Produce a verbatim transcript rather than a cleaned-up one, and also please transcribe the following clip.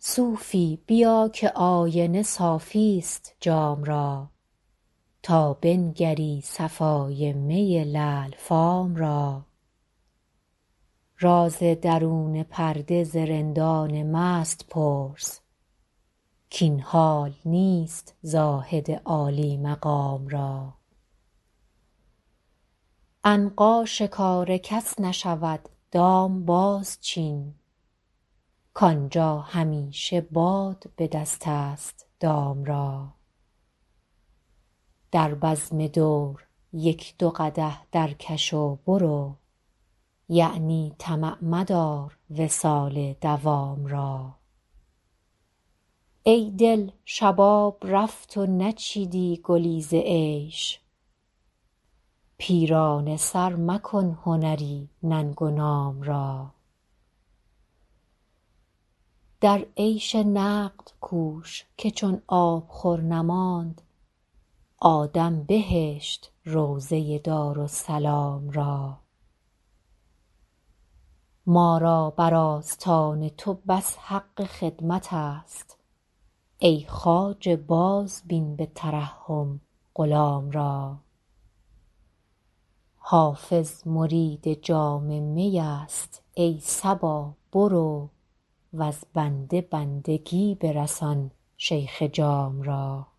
صوفی بیا که آینه صافی است جام را تا بنگری صفای می لعل فام را راز درون پرده ز رندان مست پرس کاین حال نیست زاهد عالی مقام را عنقا شکار کس نشود دام بازچین کآنجا همیشه باد به دست است دام را در بزم دور یک دو قدح درکش و برو یعنی طمع مدار وصال دوام را ای دل شباب رفت و نچیدی گلی ز عیش پیرانه سر مکن هنری ننگ و نام را در عیش نقد کوش که چون آبخور نماند آدم بهشت روضه دارالسلام را ما را بر آستان تو بس حق خدمت است ای خواجه بازبین به ترحم غلام را حافظ مرید جام می است ای صبا برو وز بنده بندگی برسان شیخ جام را